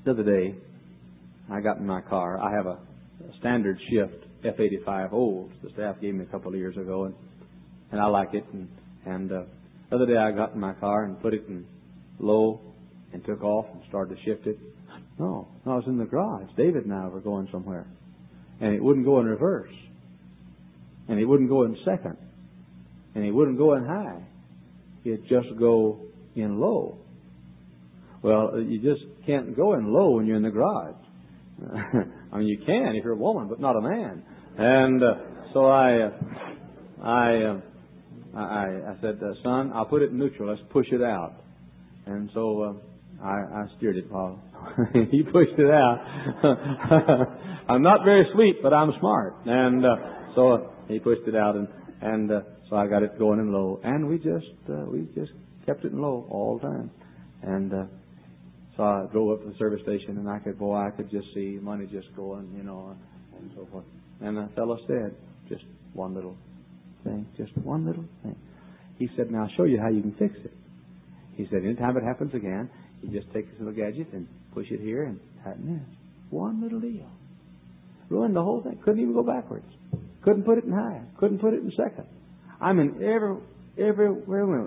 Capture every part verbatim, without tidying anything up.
The other day, I got in my car. I have a, a standard shift F eighty-five old. The staff gave me a couple of years ago, and, and I like it. And, and uh, the other day I got in my car and put it in low and took off and started to shift it. No, no, I was in the garage. David and I were going somewhere. And it wouldn't go in reverse. And it wouldn't go in second. And it wouldn't go in high. It'd just go in low. Well, you just can't go in low when you're in the garage. I mean, you can if you're a woman, but not a man. And uh, so I, uh, I, uh, I, I said, uh, son, I'll put it in neutral. Let's push it out. And so uh, I, I steered it while he pushed it out. I'm not very sweet, but I'm smart. And uh, so uh, he pushed it out, and and uh, so I got it going in low. And we just uh, we just kept it in low all the time. And uh, so I drove up to the service station, and I could, boy, I could just see money just going, you know, and so forth. And the fellow said, just one little thing, just one little thing. He said, now I'll show you how you can fix it. He said, anytime it happens again, you just take this little gadget and push it here and tighten this. One little deal. Ruined the whole thing. Couldn't even go backwards. Couldn't put it in high. Couldn't put it in second. I mean, every, everywhere we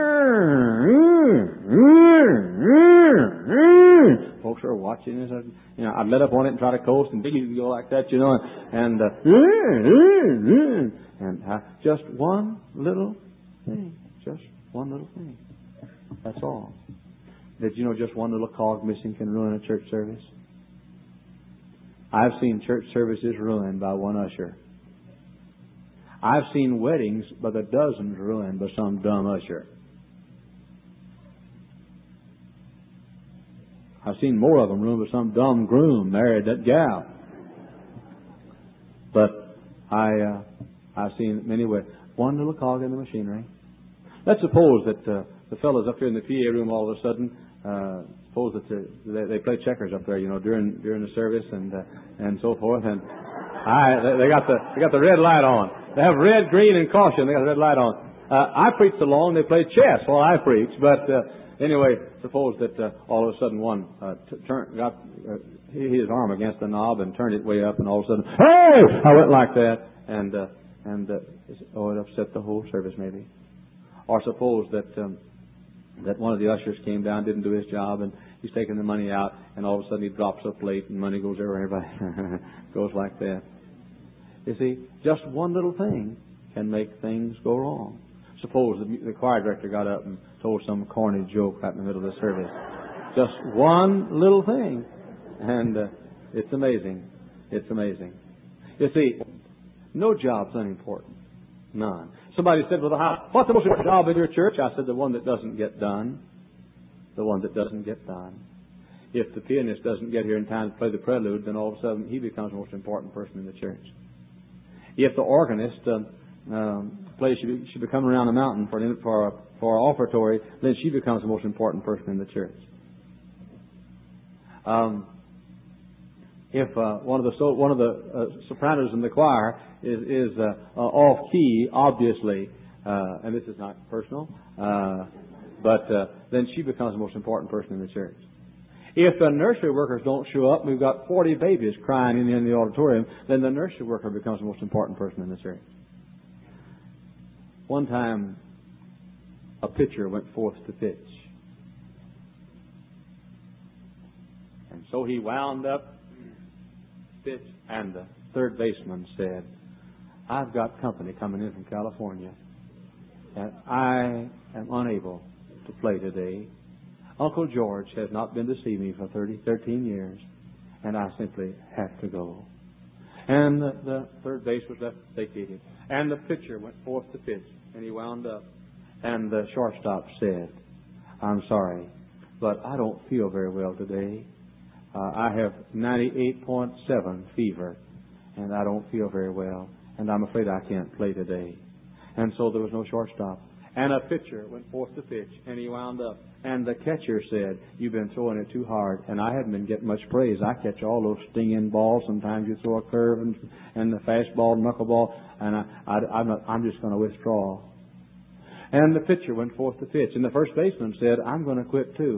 went. Folks are watching this. You know, I'd let up on it and try to coast and you go like that, you know, and uh, and uh, just one little thing. Just one little thing. That's all. Did you know just one little cog missing can ruin a church service? I've seen church services ruined by one usher. I've seen weddings by the dozens ruined by some dumb usher. I've seen more of them ruined by some dumb groom married that gal. But I, uh, I've seen many ways. One little cog in the machinery. Let's suppose that uh, the fellows up here in the P A room all of a sudden, uh, suppose that they, they play checkers up there, you know, during during the service and uh, and so forth. And I, they got the they got the red light on. They have red, green, and caution. They got the red light on. Uh, I preached along. They played chess while I preached. But uh, anyway, suppose that uh, all of a sudden one uh, t- turn, got uh, his arm against the knob and turned it way up, and all of a sudden, hey! I went like that, and uh, and uh, oh, it upset the whole service maybe. Or suppose that um, that one of the ushers came down, didn't do his job, and he's taking the money out, and all of a sudden he drops a plate, and money goes everywhere. Everybody goes like that. You see, just one little thing can make things go wrong. Suppose the, the choir director got up and told some corny joke right in the middle of the service. Just one little thing. And uh, it's amazing. It's amazing. You see, no job's unimportant. None. Somebody said, well, how, what's the most important job in your church? I said, the one that doesn't get done. The one that doesn't get done. If the pianist doesn't get here in time to play the prelude, then all of a sudden he becomes the most important person in the church. If the organist uh, um, plays, she, she be coming around the mountain for an, for, a, for an offertory, then she becomes the most important person in the church. Um, if uh, one of the so, one of the uh, sopranos in the choir is, is uh, uh, off key, obviously, uh, and this is not personal, uh, but uh, then she becomes the most important person in the church. If the nursery workers don't show up, we've got forty babies crying in, in the auditorium, then the nursery worker becomes the most important person in the church. One time, a pitcher went forth to pitch. And so he wound up, pitch, and the third baseman said, I've got company coming in from California, and I am unable to play today. Uncle George has not been to see me for thirty, thirteen years, and I simply have to go. And the, the third base was left vacated. And the pitcher went forth to pitch, and he wound up. And the shortstop said, I'm sorry, but I don't feel very well today. Uh, I have ninety-eight point seven fever, and I don't feel very well, and I'm afraid I can't play today. And so there was no shortstop. And a pitcher went forth to pitch, and he wound up. And the catcher said, you've been throwing it too hard. And I haven't been getting much praise. I catch all those stinging balls. Sometimes you throw a curve and, and the fastball, knuckleball, and I, I, I'm, not, I'm just going to withdraw. And the pitcher went forth to pitch. And the first baseman said, I'm going to quit too.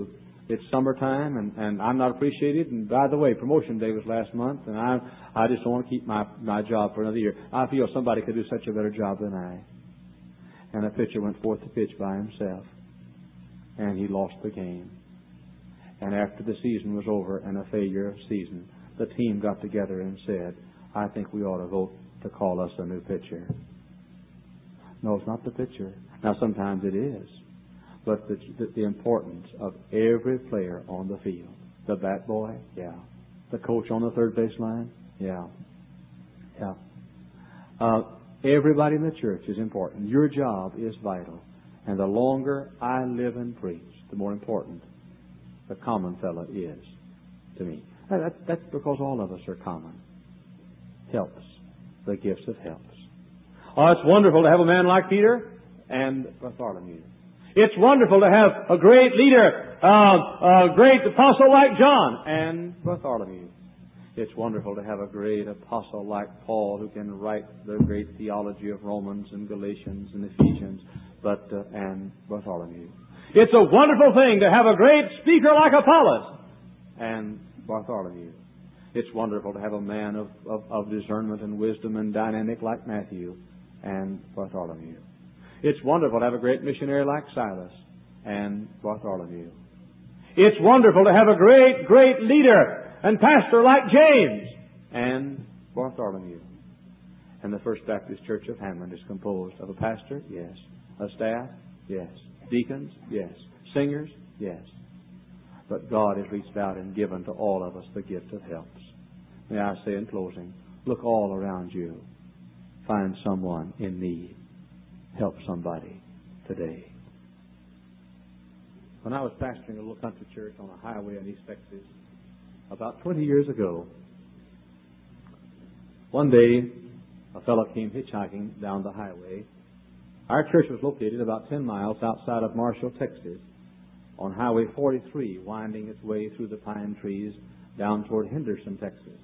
it's summertime, and, and I'm not appreciated. And by the way, promotion day was last month, and I I just don't want to keep my, my job for another year. I feel somebody could do such a better job than I. And a pitcher went forth to pitch by himself, and he lost the game. And after the season was over and a failure of season, the team got together and said, I think we ought to vote to call us a new pitcher. No, it's not the pitcher. Now, sometimes it is. But the, the, the importance of every player on the field. The bat boy? Yeah. The coach on the third baseline? Yeah. Yeah. Uh, everybody in the church is important. Your job is vital. And the longer I live and preach, the more important the common fellow is to me. That, that's because all of us are common. Helps. The gifts of helps. Oh, it's wonderful to have a man like Peter and Bartholomew. It's wonderful to have a great leader, uh, a great apostle like John and Bartholomew. It's wonderful to have a great apostle like Paul who can write the great theology of Romans and Galatians and Ephesians, but uh, and Bartholomew. It's a wonderful thing to have a great speaker like Apollos and Bartholomew. It's wonderful to have a man of, of, of discernment and wisdom and dynamic like Matthew and Bartholomew. It's wonderful to have a great missionary like Silas and Bartholomew. It's wonderful to have a great, great leader and pastor like James and Bartholomew. And the First Baptist Church of Hammond is composed of a pastor, yes. A staff, yes. Deacons, yes. Singers, yes. But God has reached out and given to all of us the gift of helps. May I say in closing, look all around you. Find someone in need. Help somebody today. When I was pastoring a little country church on a highway in East Texas about twenty years ago, one day a fellow came hitchhiking down the highway. Our church was located about ten miles outside of Marshall, Texas, on Highway forty-three, winding its way through the pine trees down toward Henderson, Texas.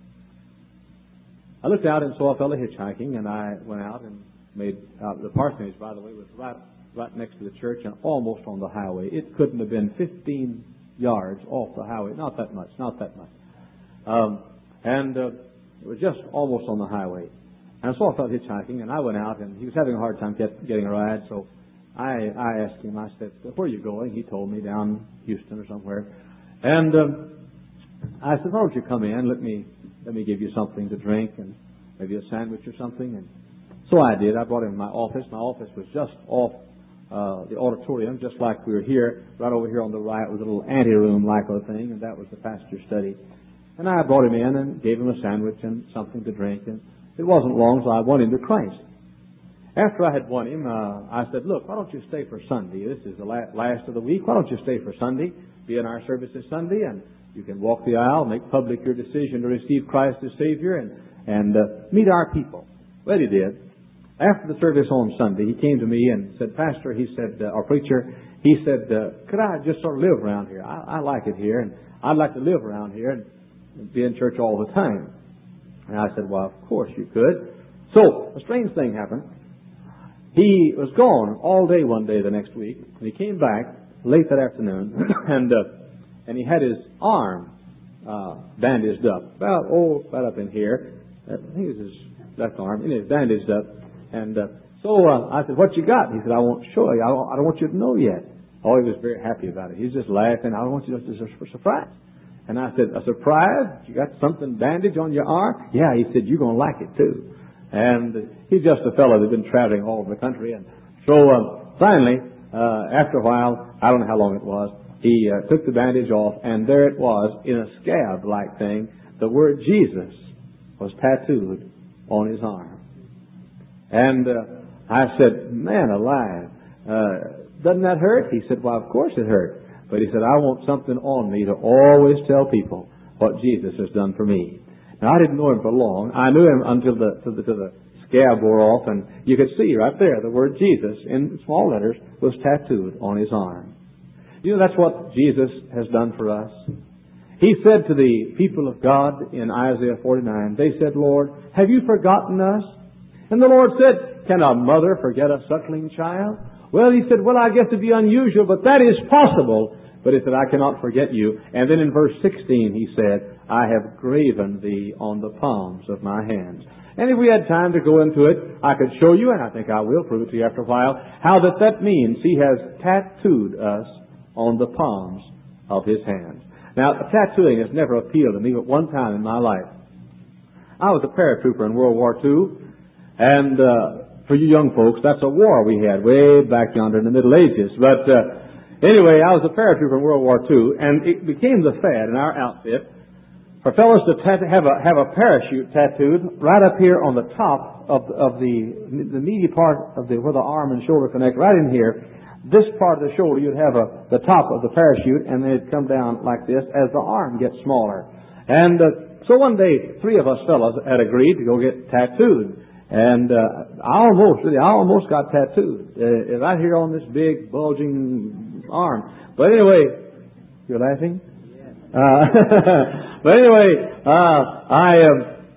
I looked out and saw a fellow hitchhiking, and I went out and made uh, the parsonage, by the way, was right right next to the church and almost on the highway. It couldn't have been fifteen yards off the highway. Not that much, not that much. Um, and uh, it was just almost on the highway. And I saw a fellow hitchhiking, and I went out, and he was having a hard time get, getting a ride, so I, I asked him, I said, where are you going? He told me, down Houston or somewhere. And um, I said, why don't you come in? Let me let me give you something to drink and maybe a sandwich or something. And so I did. I brought him to my office. My office was just off uh, the auditorium, just like we were here, right over here on the right was a little anteroom like a thing, and that was the pastor's study. And I brought him in and gave him a sandwich and something to drink. And it wasn't long, so I won him to Christ. After I had won him, uh, I said, look, why don't you stay for Sunday? This is the last of the week. Why don't you stay for Sunday? Be in our service this Sunday, and you can walk the aisle, make public your decision to receive Christ as Savior, and, and uh, meet our people. Well, he did. After the service on Sunday, he came to me and said, Pastor, he said, uh, or preacher, he said, uh, could I just sort of live around here? I, I like it here, and I'd like to live around here and, and be in church all the time. And I said, well, of course you could. So, a strange thing happened. He was gone all day one day the next week, and he came back late that afternoon, and uh, and he had his arm uh, bandaged up, about, oh, right up in here. I think it was his left arm, and it was bandaged up. And uh, so uh, I said, what you got? He said, I won't show you. I don't, I don't want you to know yet. Oh, he was very happy about it. He's just laughing. I don't want you to just for surprise. And I said, a surprise? You got something bandaged on your arm? Yeah, he said, you're going to like it too. And he's just a fellow that's been traveling all over the country. And so uh, finally, uh, after a while, I don't know how long it was, he uh, took the bandage off, and there it was in a scab-like thing. The word Jesus was tattooed on his arm. And uh, I said, man alive, uh, doesn't that hurt? He said, well, of course it hurt. But he said, I want something on me to always tell people what Jesus has done for me. Now, I didn't know him for long. I knew him until the, to the, to the scab wore off, and you could see right there the word Jesus in small letters was tattooed on his arm. You know, that's what Jesus has done for us. He said to the people of God in Isaiah forty-nine, they said, Lord, have you forgotten us? And the Lord said, can a mother forget a suckling child? Well, he said, well, I guess it'd be unusual, but that is possible. But he said, I cannot forget you. And then in verse sixteen he said, I have graven thee on the palms of my hands. And if we had time to go into it, I could show you, and I think I will prove it to you after a while, how that that means he has tattooed us on the palms of his hands. Now, tattooing has never appealed to me but one time in my life. I was a paratrooper in World War Two, and uh, for you young folks, that's a war we had way back yonder in the Middle Ages. But uh, anyway, I was a paratrooper in World War Two, and it became the fad in our outfit for fellows to tat- have a have a parachute tattooed right up here on the top of of the the meaty part of the where the arm and shoulder connect, right in here. This part of the shoulder, you'd have a the top of the parachute, and then it'd come down like this as the arm gets smaller. And uh, so one day, three of us fellows had agreed to go get tattooed, and uh, I almost really I almost got tattooed uh, right here on this big bulging arm. But anyway, you're laughing. Uh, but anyway, uh, I, um,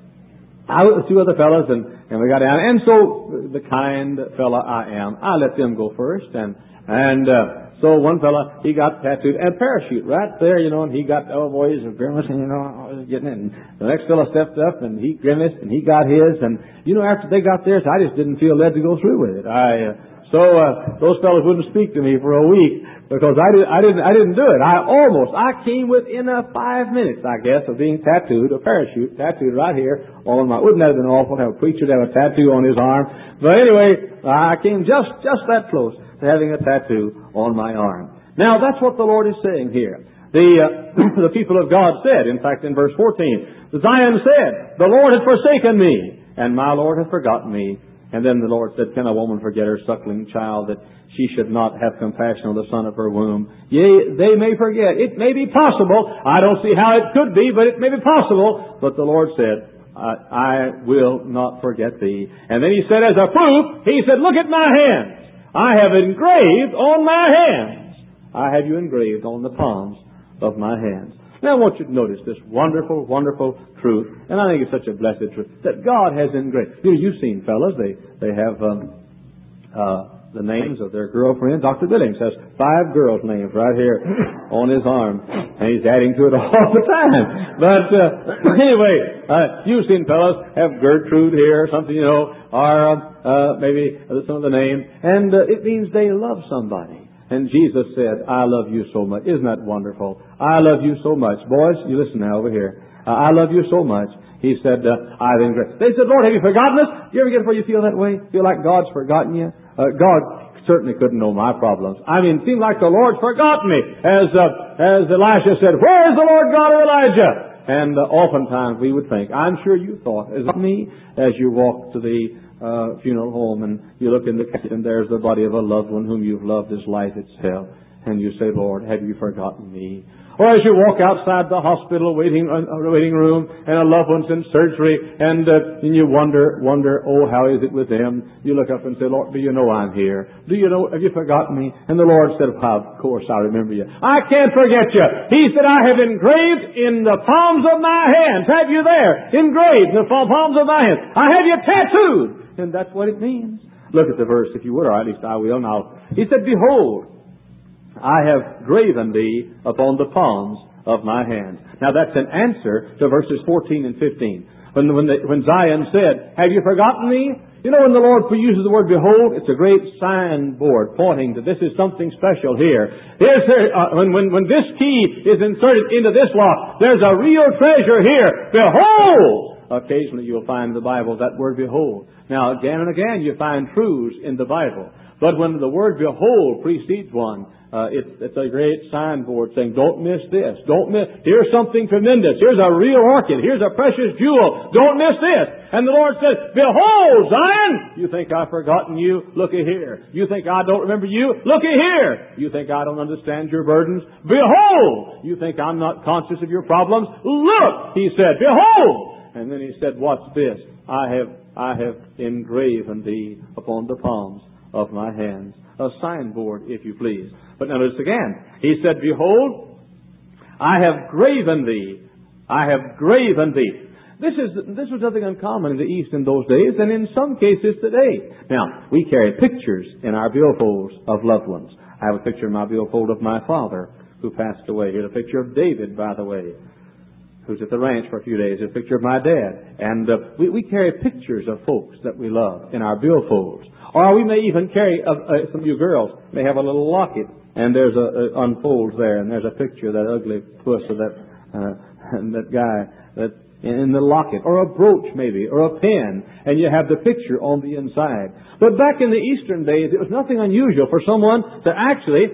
I was with two other fellas, and, and we got down. And so, the kind fella I am, I let them go first. And, and, uh, so one fella, he got tattooed and parachute right there, you know, and he got, oh boy, he's grimacing, you know, I was getting it. And the next fella stepped up, and he grimaced, and he got his. And, you know, after they got theirs, I just didn't feel led to go through with it. I, uh, so, uh, those fellas wouldn't speak to me for a week. Because I, did, I didn't, I didn't do it. I almost, I came within a five minutes, I guess, of being tattooed, a parachute tattooed right here on my. Wouldn't that have been awful to have a preacher to have a tattoo on his arm? But anyway, I came just, just that close to having a tattoo on my arm. Now that's what the Lord is saying here. The uh, the people of God said, in fact, in verse fourteen, Zion said, "The Lord has forsaken me, and my Lord has forgotten me." And then the Lord said, "Can a woman forget her suckling child, that she should not have compassion on the son of her womb? Yea, they may forget. It may be possible. I don't see how it could be, but it may be possible." But the Lord said, I, I will not forget thee. And then he said, as a proof, he said, "Look at my hands. I have engraved on my hands. I have you engraved on the palms of my hands." Now I want you to notice this wonderful, wonderful truth, and I think it's such a blessed truth, that God has engraved. You know, you've seen fellas, they, they have um, uh, the names of their girlfriends. Doctor Billings has five girls' names right here on his arm, and he's adding to it all the time. But uh, anyway, uh, you've seen fellas have Gertrude here or something, you know, or uh, maybe some of the names, and uh, it means they love somebody. And Jesus said, "I love you so much." Isn't that wonderful? I love you so much. Boys, you listen now over here. Uh, I love you so much. He said, uh, I've engraved. They said, "Lord, have you forgotten us?" Do you ever get where you feel that way? Feel like God's forgotten you? Uh, God certainly couldn't know my problems. I mean, it seemed like the Lord's forgotten me. As, uh, as Elisha said, "Where is the Lord God of Elijah?" And uh, oftentimes we would think, I'm sure you thought, is it me, as you walk to the Uh, funeral home, and you look in the and there's the body of a loved one whom you've loved as life itself, and you say, "Lord, have you forgotten me?" Or as you walk outside the hospital waiting uh, waiting room, and a loved one's in surgery, and uh, and you wonder wonder, oh, how is it with them? You look up and say, "Lord, do you know I'm here? Do you know? Have you forgotten me?" And the Lord said, "Well, of course I remember you. I can't forget you." He said, "I have engraved in the palms of my hands." Have you there? Engraved in the palms of my hands. I have you tattooed. And that's what it means. Look at the verse, if you would, or at least I will now. He said, "Behold, I have graven thee upon the palms of my hands." Now that's an answer to verses fourteen and fifteen. When, when, the, when Zion said, "Have you forgotten me?" You know, when the Lord uses the word "behold," it's a great signboard pointing to this is something special here. Here's, uh, when, when, when this key is inserted into this lock, there's a real treasure here. Behold! Occasionally you'll find in the Bible that word "behold." Now again and again you find truths in the Bible. But when the word "behold" precedes one, uh, it's, it's a great signboard saying, don't miss this. Don't miss. Here's something tremendous. Here's a real orchid. Here's a precious jewel. Don't miss this. And the Lord says, "Behold, Zion! You think I've forgotten you? Looky here. You think I don't remember you? Looky here. You think I don't understand your burdens? Behold! You think I'm not conscious of your problems? Look!" He said, "Behold!" And then he said, "What's this? I have I have engraven thee upon the palms of my hands." A signboard, if you please. But notice again, he said, "Behold, I have graven thee. I have graven thee." This is this was nothing uncommon in the East in those days, and in some cases today. Now, we carry pictures in our billfolds of loved ones. I have a picture in my billfold of my father, who passed away. Here's a picture of David, by the way, who's at the ranch for a few days. Here's a picture of my dad. And uh, we, we carry pictures of folks that we love in our billfolds. Or we may even carry, uh, uh, some of you girls may have a little locket, and there's a, a unfolds there, and there's a picture of that ugly puss of that, uh, and that guy that in the locket, or a brooch maybe, or a pen, and you have the picture on the inside. But back in the Eastern days, it was nothing unusual for someone to actually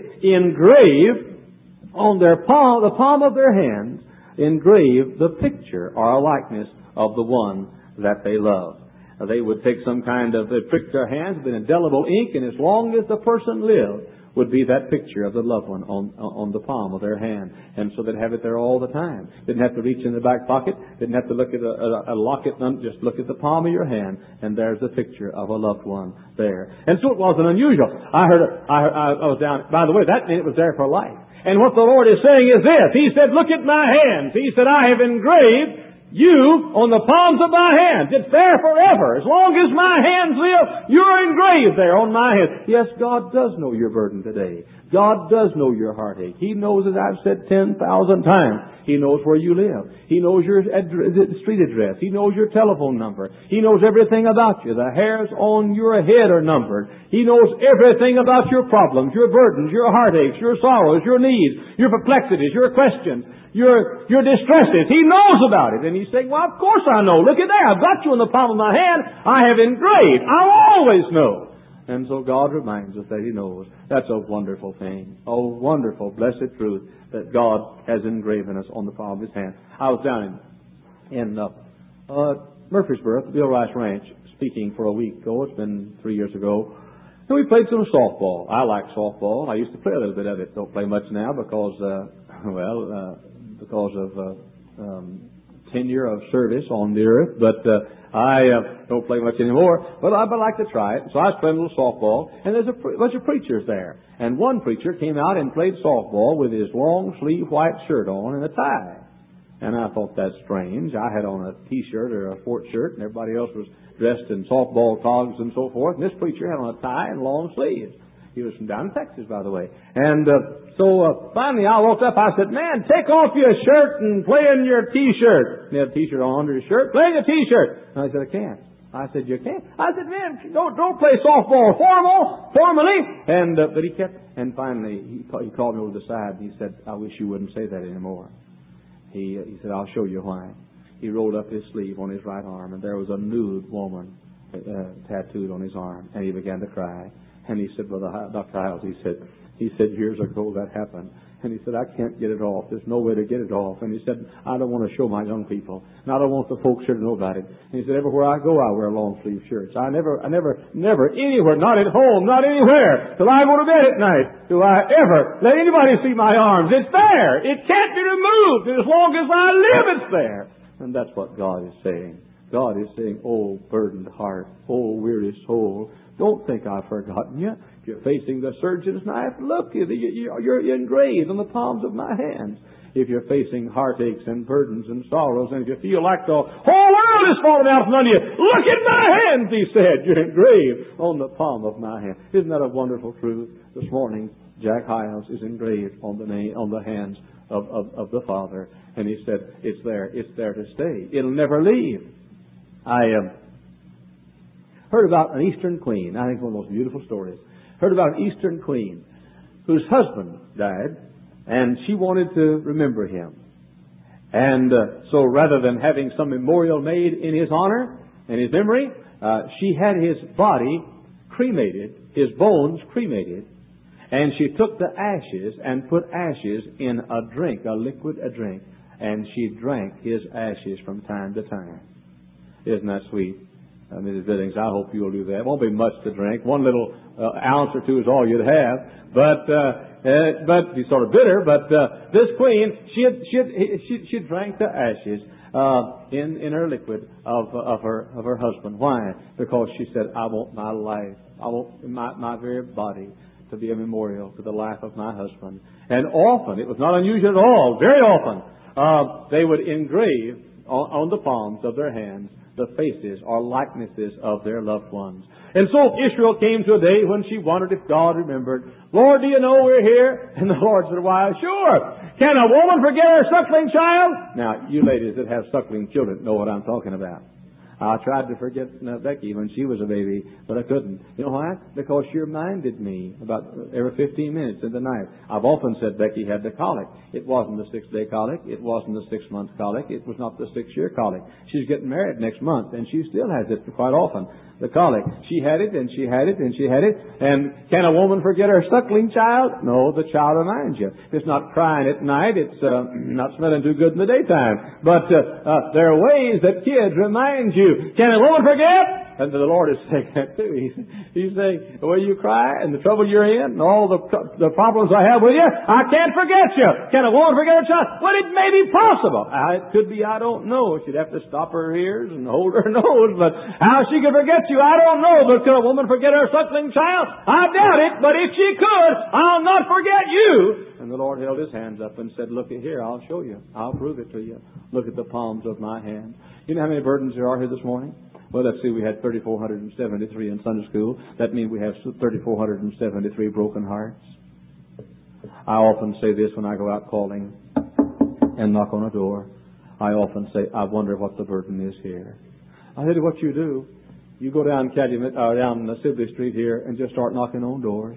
engrave on their palm, the palm of their hand, engrave the picture or a likeness of the one that they love. They would take some kind of, they'd prick their hands with indelible ink, and as long as the person lived, would be that picture of the loved one on on the palm of their hand. And so they'd have it there all the time. Didn't have to reach in the back pocket. Didn't have to look at a, a, a locket. Just look at the palm of your hand, and there's the picture of a loved one there. And so it wasn't unusual. I heard, I, I, I was down, by the way, that meant it was there for life. And what the Lord is saying is this. He said, look at my hands. He said, I have engraved you on the palms of my hands. It's there forever. As long as my hands live, you're engraved there on my hands. Yes, God does know your burden today. God does know your heartache. He knows, as I've said ten thousand times, He knows where you live. He knows your ad- street address. He knows your telephone number. He knows everything about you. The hairs on your head are numbered. He knows everything about your problems, your burdens, your heartaches, your sorrows, your needs, your perplexities, your questions, your, your distresses. He knows about it. And He's saying, well, of course I know. Look at there. I've got you in the palm of my hand. I have engraved. I always know. And so God reminds us that He knows. That's a wonderful thing. A wonderful, blessed truth that God has engraven us on the palm of His hand. I was down in, in uh, uh, Murfreesboro, the Bill Rice Ranch, speaking for a week ago. It's been three years ago. And we played some softball. I like softball. I used to play a little bit of it. Don't play much now because, uh, well, uh, because of uh, um, tenure of service on the earth. But uh, I uh, don't play much anymore. But I but like to try it. So I was playing a little softball. And there's a pre- bunch of preachers there. And one preacher came out and played softball with his long sleeve white shirt on and a tie. And I thought that's strange. I had on a T-shirt or a sport shirt, and everybody else was dressed in softball togs and so forth. And this preacher had on a tie and long sleeves. He was from down in Texas, by the way. And uh, so uh, finally I walked up. I said, man, take off your shirt and play in your T-shirt. He had a T-shirt on under his shirt. Play in your T-shirt. And I said, I can't. I said, you can't. I said, man, don't don't play softball formal, formally. And uh, but he kept, and finally he, he called me over the side and he said, I wish you wouldn't say that anymore. He uh, he said, I'll show you why. He rolled up his sleeve on his right arm, and there was a nude woman uh, tattooed on his arm, and he began to cry. And he said, Brother Doctor Hiles, he said, he said years ago that happened. And he said, I can't get it off. There's no way to get it off. And he said, I don't want to show my young people. And I don't want the folks here to know about it. And he said, everywhere I go, I wear long sleeve shirts. I never, I never, never, anywhere, not at home, not anywhere, till I go to bed at night, do I ever let anybody see my arms. It's there. It can't be removed. As long as I live, it's there. And that's what God is saying. God is saying, oh, burdened heart, oh, weary soul, don't think I've forgotten you. If you're facing the surgeon's knife, look, you're engraved on the palms of my hands. If you're facing heartaches and burdens and sorrows, and if you feel like the whole world is falling out from under you, look at my hands, he said. You're engraved on the palm of my hand. Isn't that a wonderful truth? This morning, Jack Hiles is engraved on the name, on the hands of, of, of the Father. And he said, it's there. It's there to stay. It'll never leave. I um, heard about an Eastern queen. I think one of the most beautiful stories. Heard about an Eastern queen whose husband died, and she wanted to remember him. And uh, so rather than having some memorial made in his honor and his memory, uh, she had his body cremated, his bones cremated, and she took the ashes and put ashes in a drink, a liquid, a drink, and she drank his ashes from time to time. Isn't that sweet? Uh, Missus Biddings, I hope you'll do that. It won't be much to drink. One little uh, ounce or two is all you'd have. But uh, uh, but he's sort of bitter. But uh, this queen, she had, she had, she she drank the ashes uh, in in her liquid of of her of her husband. Why? Because she said, I want my life, I want my my very body to be a memorial to the life of my husband. And often, it was not unusual at all. Very often, uh, they would engrave on, on the palms of their hands the faces or likenesses of their loved ones. And so Israel came to a day when she wondered if God remembered. Lord, do you know we're here? And the Lord said, why, sure. Can a woman forget her suckling child? Now, you ladies that have suckling children know what I'm talking about. I tried to forget uh, Becky when she was a baby, but I couldn't. You know why? Because she reminded me about every fifteen minutes in the night. I've often said Becky had the colic. It wasn't the six-day colic. It wasn't the six-month colic. It was not the six-year colic. She's getting married next month, and she still has it quite often. The colic. She had it, and she had it, and she had it. And can a woman forget her suckling child? No, the child reminds you. It's not crying at night. It's uh, not smelling too good in the daytime. But uh, uh, there are ways that kids remind you. Can a woman forget? And the Lord is saying that too. He's, he's saying, the way you cry and the trouble you're in and all the the problems I have with you, I can't forget you. Can a woman forget her child? Well, it may be possible. Uh, it could be, I don't know. She'd have to stop her ears and hold her nose. But how she could forget you, I don't know. But could a woman forget her suckling child? I doubt it. But if she could, I'll not forget you. And the Lord held His hands up and said, look at here, I'll show you. I'll prove it to you. Look at the palms of my hand. You know how many burdens there are here this morning? Well, let's see, we had three thousand four hundred seventy-three in Sunday school. That means we have three thousand four hundred seventy-three broken hearts. I often say this when I go out calling and knock on a door. I often say, I wonder what the burden is here. I tell you what you do. You go down Calumet, uh, down Sibley Street here and just start knocking on doors.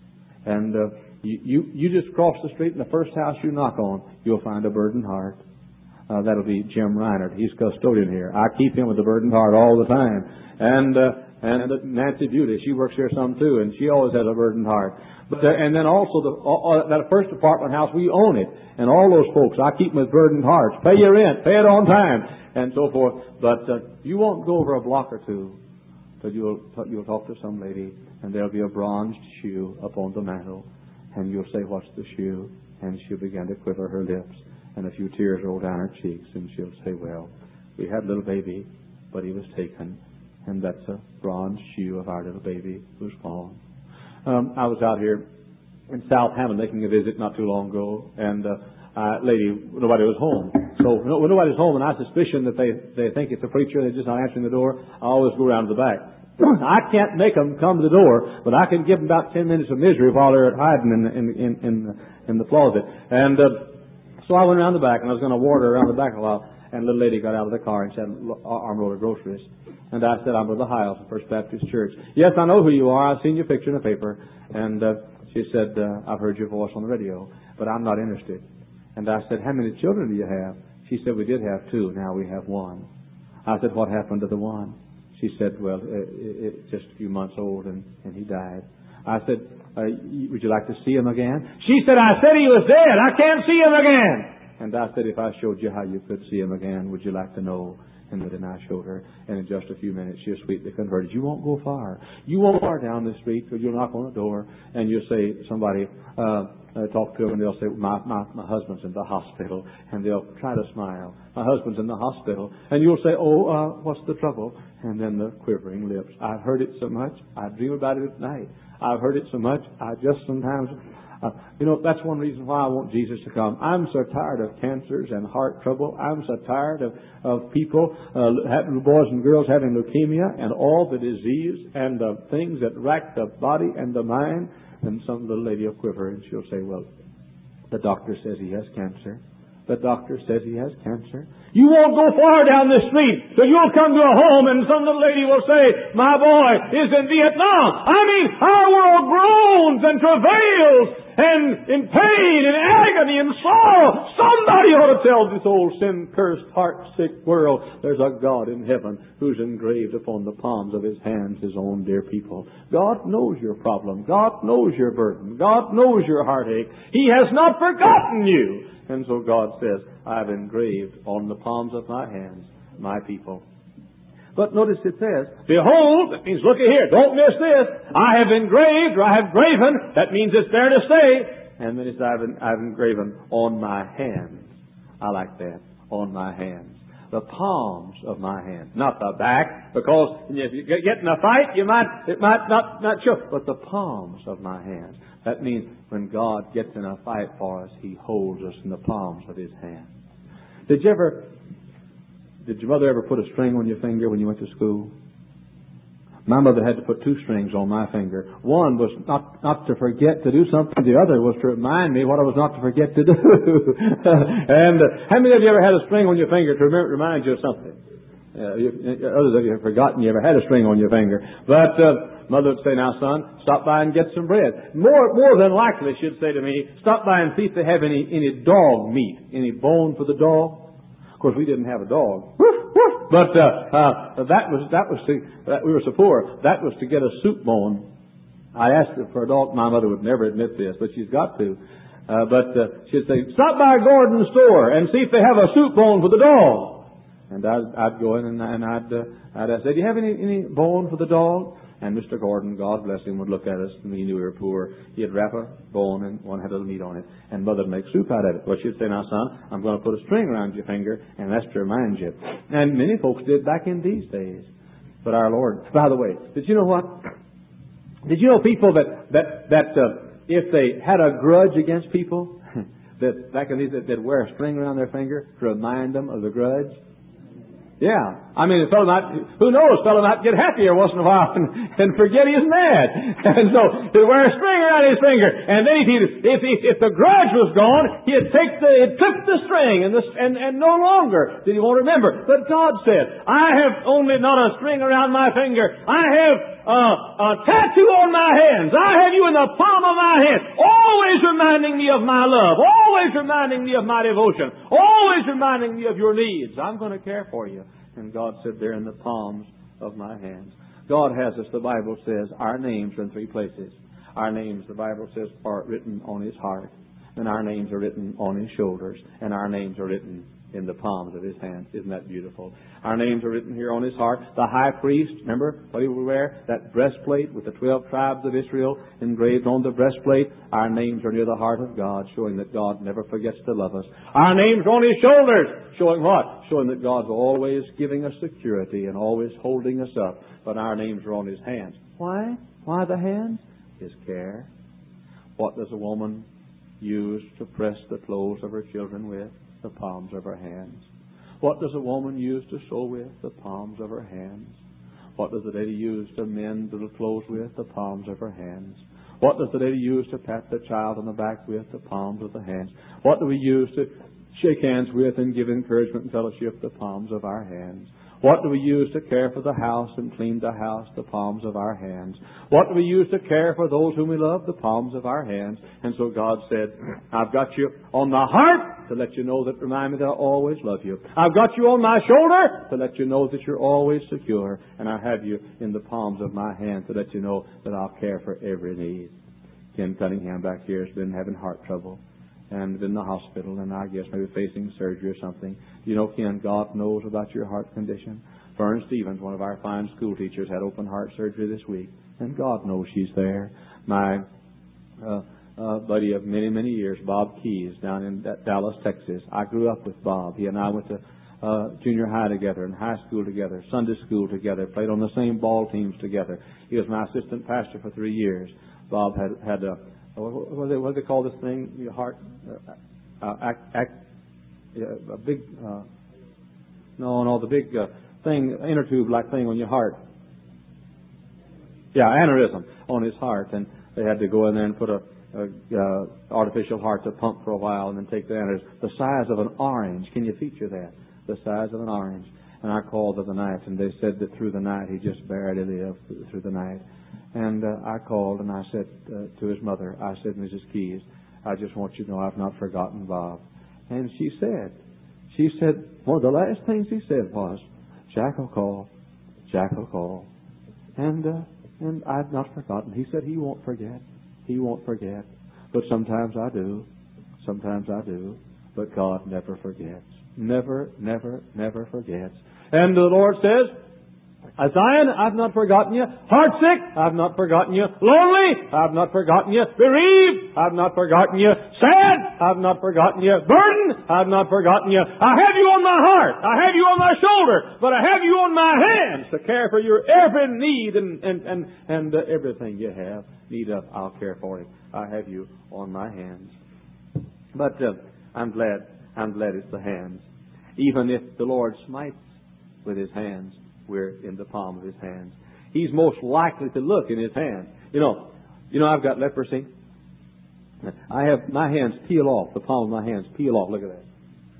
And uh, you, you, you just cross the street and the first house you knock on, you'll find a burdened heart. Uh, that'll be Jim Reinert. He's custodian here. I keep him with a burdened heart all the time. And uh, and Nancy Beauty, she works here some too, and she always has a burdened heart. But uh, and then also the uh, that first apartment house, we own it, and all those folks, I keep them with burdened hearts. Pay your rent, pay it on time, and so forth. But uh, you won't go over a block or two till you'll you'll talk to some lady, and there'll be a bronzed shoe upon the mantel, and you'll say, "What's the shoe?" And she'll begin to quiver her lips. And a few tears roll down her cheeks, and she'll say, well, we had a little baby, but he was taken, and that's a bronze shoe of our little baby who's gone. Um, I was out here in South Hammond making a visit not too long ago, and uh, a lady, nobody was home. So when nobody's home, and I suspicion that they, they think it's a preacher, they're just not answering the door, I always go around to the back. I can't make them come to the door, but I can give them about ten minutes of misery while they're hiding in the, in, in, in, in the closet. And uh, So I went around the back, and I was going to water around the back a while, and a little lady got out of the car and said, armload of groceries. And I said, I'm with the Hiles, First Baptist Church. Yes, I know who you are. I've seen your picture in the paper. And uh, she said, uh, I've heard your voice on the radio, but I'm not interested. And I said, how many children do you have? She said, we did have two. Now we have one. I said, what happened to the one? She said, well, it, it, just a few months old, and, and he died. I said, uh, would you like to see him again? She said, I said he was dead. I can't see him again. And I said, if I showed you how you could see him again, would you like to know? And then I showed her. And in just a few minutes, she was sweetly converted. You won't go far. You won't go far down the street, because you'll knock on a door, and you'll say, somebody, uh, uh, talk to them, and they'll say, my, my, my husband's in the hospital. And they'll try to smile. My husband's in the hospital. And you'll say, oh, uh, what's the trouble? And then the quivering lips. I've heard it so much, I dream about it at night. I've heard it so much, I just sometimes... Uh, you know, that's one reason why I want Jesus to come. I'm so tired of cancers and heart trouble. I'm so tired of, of people, uh, having, boys and girls having leukemia and all the disease and the things that rack the body and the mind. And some little lady will quiver and she'll say, well, the doctor says he has cancer. The doctor says he has cancer. You won't go far down the street, so you'll come to a home and some little lady will say, my boy is in Vietnam. I mean, our world groans and travails and in pain and agony and sorrow. Somebody ought to tell this old sin-cursed, heart-sick world there's a God in heaven who's engraved upon the palms of His hands His own dear people. God knows your problem. God knows your burden. God knows your heartache. He has not forgotten you. And so God says, I've engraved on the palms of my hands my people. But notice it says, behold, that means look at here, don't miss this. I have engraved, or I have graven, that means it's there to stay. And then it's I've, I've engraven on my hands. I like that, on my hands. The palms of my hands, not the back, because if you get in a fight, you might, it might not, not show, but the palms of my hands. That means when God gets in a fight for us, He holds us in the palms of His hands. Did you ever, Did your mother ever put a string on your finger when you went to school? My mother had to put two strings on my finger. One was not, not to forget to do something. The other was to remind me what I was not to forget to do. And uh, how many of you ever had a string on your finger to remember, remind you of something? Uh, you, others of you have forgotten you ever had a string on your finger. But uh, Mother would say, now, son, stop by and get some bread. More more than likely, she'd say to me, stop by and see if they have any, any dog meat, any bone for the dog. Of course, we didn't have a dog. But uh, uh, that was that was to, that we were so poor. That was to get a soup bone. I asked her for a dog. My mother would never admit this, but she's got to. Uh, but uh, she'd say, "Stop by Gordon's store and see if they have a soup bone for the dog." And I'd, I'd go in and, and I'd uh, I'd say, "Do you have any any bone for the dog?" And Mister Gordon, God bless him, would look at us, and he knew we were poor. He'd wrap a bone, and one had a little meat on it, and Mother would make soup out of it. Well, she'd say, now, son, I'm going to put a string around your finger, and that's to remind you. And many folks did back in these days. But our Lord, by the way, did you know what? Did you know people that, that, that uh, if they had a grudge against people, that back in these days, they'd wear a string around their finger to remind them of the grudge? Yeah. I mean, a fellow might, who knows, a fellow might get happier once in a while and, and forget he's mad. And so he'd wear a string around his finger. And then if, he, if, if, if the grudge was gone, he'd take the, he'd clip the string and, the, and, and no longer did he want to remember. But God said, I have only not a string around my finger. I have uh, a tattoo on my hands. I have you in the palm of my hand. Always reminding me of my love. Always reminding me of my devotion. Always reminding me of your needs. I'm going to care for you. And God said, they're in the palms of my hands. God has us, the Bible says, our names are in three places. Our names, the Bible says, are written on His heart. And our names are written on His shoulders. And our names are written in the palms of His hands. Isn't that beautiful? Our names are written here on His heart. The high priest, remember what he would wear? That breastplate with the twelve tribes of Israel engraved on the breastplate. Our names are near the heart of God, showing that God never forgets to love us. Our names are on His shoulders, showing what? Showing that God's always giving us security and always holding us up. But our names are on His hands. Why? Why the hands? His care. What does a woman use to press the clothes of her children with? The palms of her hands. What does a woman use to sew with? The palms of her hands. What does the lady use to mend the clothes with? The palms of her hands. What does the lady use to pat the child on the back with? The palms of the hands. What do we use to shake hands with and give encouragement and fellowship? The palms of our hands. What do we use to care for the house and clean the house? The palms of our hands. What do we use to care for those whom we love? The palms of our hands. And so God said, I've got you on my heart to let you know that, remind me that I always love you. I've got you on my shoulder to let you know that you're always secure. And I have you in the palms of my hand to let you know that I'll care for every need. Ken Cunningham back here has been having heart trouble and been in the hospital, and I guess maybe facing surgery or something. You know, Ken, God knows about your heart condition. Fern Stevens, one of our fine school teachers, had open heart surgery this week, and God knows she's there. My uh, uh, buddy of many, many years, Bob Keys, down in Dallas, Texas. I grew up with Bob. He and I went to uh, junior high together and high school together, Sunday school together, played on the same ball teams together. He was my assistant pastor for three years. Bob had had a What, what, do they, what do they call this thing? Your heart, uh, uh, act, act, uh, a big, uh, no, no, the big uh, thing, inner tube-like thing on your heart. Yeah, aneurysm on his heart, and they had to go in there and put a, a uh, artificial heart to pump for a while, and then take the aneurysm, the size of an orange. Can you feature that? The size of an orange. And I called the night, and they said that through the night he just barely lived through the night. And uh, I called and I said uh, to his mother, I said, Missus Keys, I just want you to know I've not forgotten Bob. And she said, she said, one of the last things he said was, Jack will call, Jack will call. And, uh, and I've not forgotten. He said he won't forget. He won't forget. But sometimes I do. Sometimes I do. But God never forgets. Never, never, never forgets. And the Lord says, Zion, I've not forgotten you. Heartsick, I've not forgotten you. Lonely, I've not forgotten you. Bereaved, I've not forgotten you. Sad, I've not forgotten you. Burdened, I've not forgotten you. I have you on my heart. I have you on my shoulder. But I have you on my hands to care for your every need and, and, and, and uh, everything you have need of. I'll care for it. I have you on my hands. But uh, I'm glad, I'm glad it's the hands. Even if the Lord smites with His hands. We're in the palm of His hands. He's most likely to look in His hand. You know, you know, I've got leprosy. I have my hands peel off. The palm of my hands peel off. Look at that.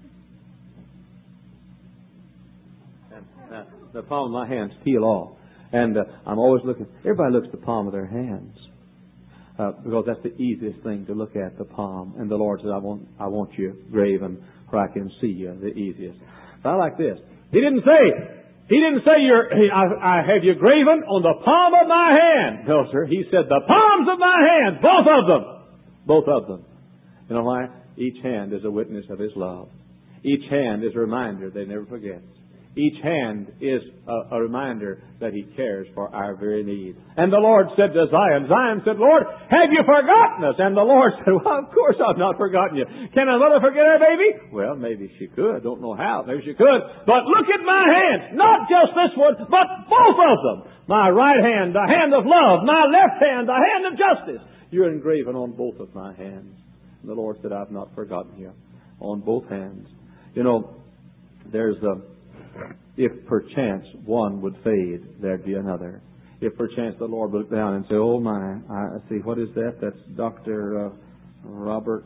And, uh, the palm of my hands peel off. And uh, I'm always looking. Everybody looks at the palm of their hands. Uh, because that's the easiest thing to look at, the palm. And the Lord said, I want, I want you graven where I can see you, the easiest. But I like this. He didn't say, He didn't say, you're, I, I have you graven on the palm of my hand. No, sir. He said, the palms of my hand, both of them. Both of them. You know why? Each hand is a witness of His love. Each hand is a reminder that He never forgets. Each hand is a, a reminder that He cares for our very need. And the Lord said to Zion, Zion said, Lord, have you forgotten us? And the Lord said, well, of course I've not forgotten you. Can a mother forget her baby? Well, maybe she could. Don't know how. Maybe she could. But look at my hands. Not just this one, but both of them. My right hand, the hand of love. My left hand, the hand of justice. You're engraven on both of my hands. And the Lord said, I've not forgotten you. On both hands. You know, there's a... If perchance one would fade, there'd be another. If perchance the Lord would look down and say, oh my, I see, what is that? That's Doctor Uh, Robert,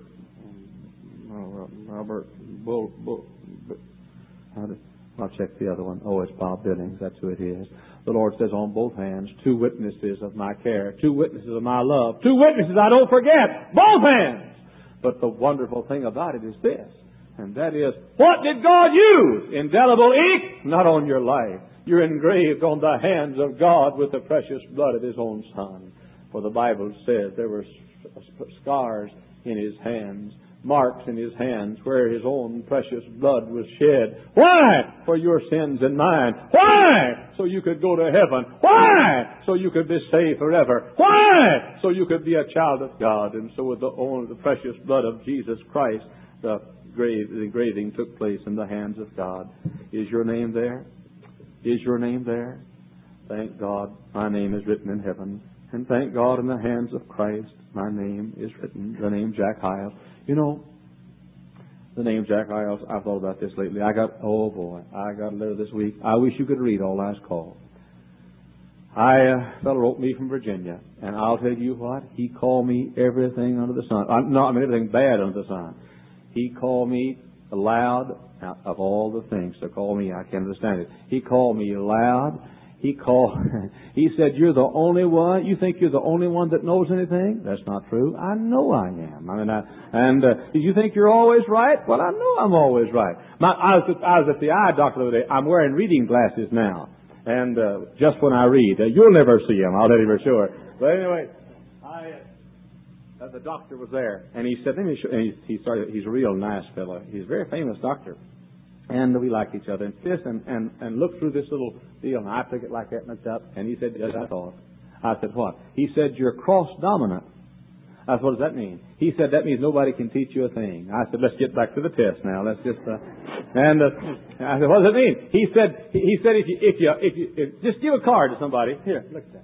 uh, Robert Bull, Bull, how did, I'll check the other one. Oh, it's Bob Billings. That's who it is. The Lord says on both hands, two witnesses of my care, two witnesses of my love, two witnesses I don't forget, both hands. But the wonderful thing about it is this. And that is, what did God use? Indelible ink? Not on your life. You're engraved on the hands of God with the precious blood of His own Son. For the Bible says there were scars in His hands, marks in His hands where His own precious blood was shed. Why? For your sins and mine. Why? So you could go to heaven. Why? So you could be saved forever. Why? So you could be a child of God. And so with the, only the precious blood of Jesus Christ, the Grave, the engraving took place in the hands of God. Is your name there? Is your name there? Thank God, my name is written in heaven. And thank God in the hands of Christ, my name is written. The name Jack Hyles. You know, the name Jack Hyles, I've thought about this lately. I got, oh boy, I got a letter this week. I wish you could read all I was called. I, uh, a fellow wrote me from Virginia. And I'll tell you what, he called me everything under the sun. Uh, no, I mean everything bad under the sun. He called me loud, now, of all the things to call me, I can't understand it. He called me loud. He called, he said, you're the only one, you think you're the only one that knows anything? That's not true. I know I am. I mean, I, and, uh, did you think you're always right? Well, I know I'm always right. My, I was at, I was at the eye doctor the other day. I'm wearing reading glasses now. And, uh, just when I read, uh, you'll never see them, I'll tell you for sure. But anyway, I, Uh, the doctor was there, and he said, "Let me show." And he, he started. He's a real nice fellow. He's a very famous doctor, and we like each other. And this and and and looked through this little deal, and I took it like that and looked up, and he said, "Yes, I thought." I said, "What?" He said, "You're cross dominant." I said, "What does that mean?" He said, "That means nobody can teach you a thing." I said, "Let's get back to the test now. Let's just." Uh, and uh, I said, "What does it mean?" He said, "He said if you if you if you if, just give a card to somebody. Here, look at that."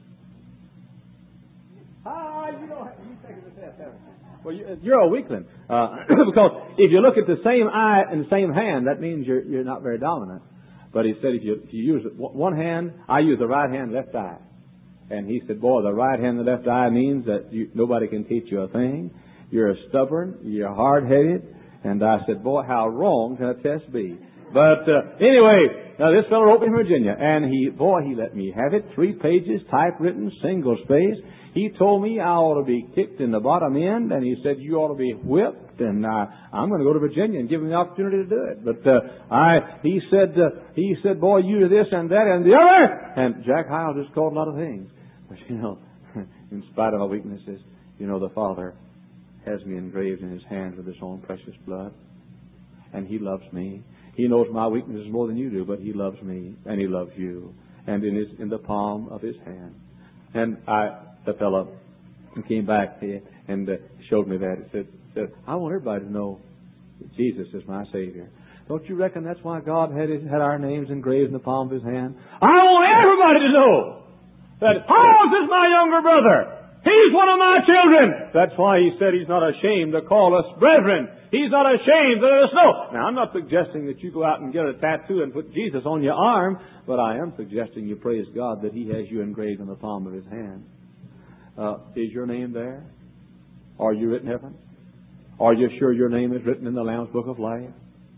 Ah, you don't have, you taken the test, haven't you? Well, you, you're a weakling. Uh, because if you look at the same eye and the same hand, that means you're you're not very dominant. But he said if you if you use one hand, I use the right hand, left eye. And he said, boy, the right hand and the left eye means that you, nobody can teach you a thing. You're stubborn, you're hard-headed. And I said, boy, how wrong can a test be? But uh, anyway, now this fellow wrote me from Virginia, and he, boy, he let me have it. Three pages, typewritten, single space. He told me I ought to be kicked in the bottom end, and he said you ought to be whipped, and uh, I'm going to go to Virginia and give him the opportunity to do it. But uh, I, he said, uh, he said, boy, you this and that and the other. And Jack Hyles just called a lot of things. But you know, in spite of my weaknesses, you know, the Father has me engraved in His hand with His own precious blood, and He loves me. He knows my weaknesses more than you do, but He loves me, and He loves you, and in His in the palm of His hand. And I, the fellow came back and showed me that. He said, said, I want everybody to know that Jesus is my Savior. Don't you reckon that's why God had his, had our names engraved in the palm of His hand? I want everybody to know that Hyles is my younger brother, He's one of my children. That's why He said He's not ashamed to call us brethren. He's not ashamed to let us know. Now, I'm not suggesting that you go out and get a tattoo and put Jesus on your arm, but I am suggesting you praise God that He has you engraved in the palm of His hand. Uh, is your name there? Are you written in heaven? Are you sure your name is written in the Lamb's Book of Life?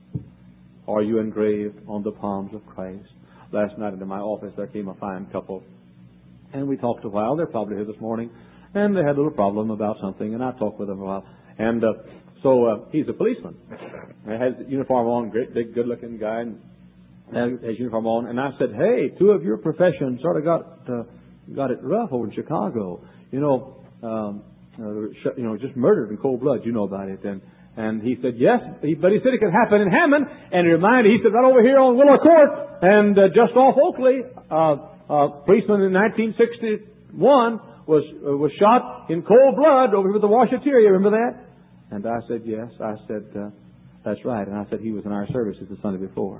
Are you engraved on the palms of Christ? Last night into my office there came a fine couple, and we talked a while. They're probably here this morning, and they had a little problem about something, and I talked with them a while. And uh, so uh, he's a policeman. He has a uniform on, great big good-looking guy, and has his uniform on. And I said, "Hey, two of your profession sort of got uh, got it rough over in Chicago. You know, um, uh, you know, just murdered in cold blood. You know about it." And and he said, "Yes," he, but he said it could happen in Hammond. And he reminded, he said, "Right over here on Willow Court and uh, just off Oakley, uh, uh, policeman in nineteen sixty-one was uh, was shot in cold blood over here with the washateria. You remember that?" And I said, "Yes." I said, uh, "That's right." And I said, "He was in our services the Sunday before."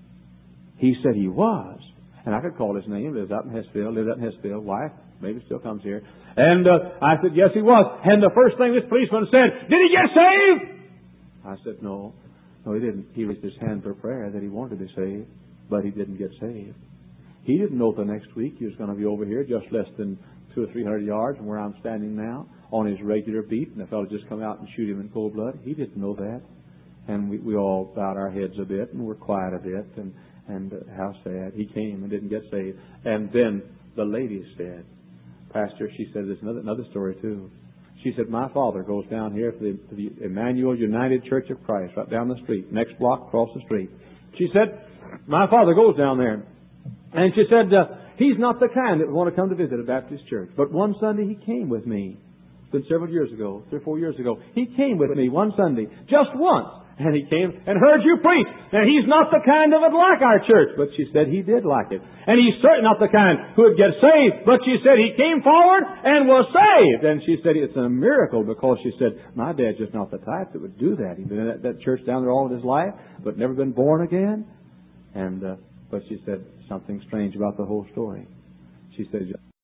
He said he was. And I could call his name. Lives out in Hessville. Lives out in Hessville. Wife maybe still comes here. And uh, I said, "Yes, he was." And the first thing this policeman said, "Did he get saved?" I said, "No. No, he didn't." He raised his hand for prayer that he wanted to be saved, but he didn't get saved. He didn't know the next week he was going to be over here just less than two or three hundred yards from where I'm standing now on his regular beat, and the fellow just come out and shoot him in cold blood. He didn't know that. And we, we all bowed our heads a bit and were quiet a bit, and, and uh, how sad. He came and didn't get saved. And then the lady said, "Pastor," she said, "there's another, another story too." She said, "My father goes down here to the, to the Emmanuel United Church of Christ, right down the street, next block across the street." She said, "My father goes down there." And she said, uh, "He's not the kind that would want to come to visit a Baptist church. But one Sunday he came with me. It's been several years ago, three or four years ago. He came with me one Sunday, just once. And he came and heard you preach. Now, he's not the kind that would like our church." But she said he did like it. "And he's certainly not the kind who would get saved." But she said he came forward and was saved. And she said it's a miracle, because she said, "My dad's just not the type that would do that. He'd been in that, that church down there all of his life, but never been born again." And uh, but she said something strange about the whole story. She said,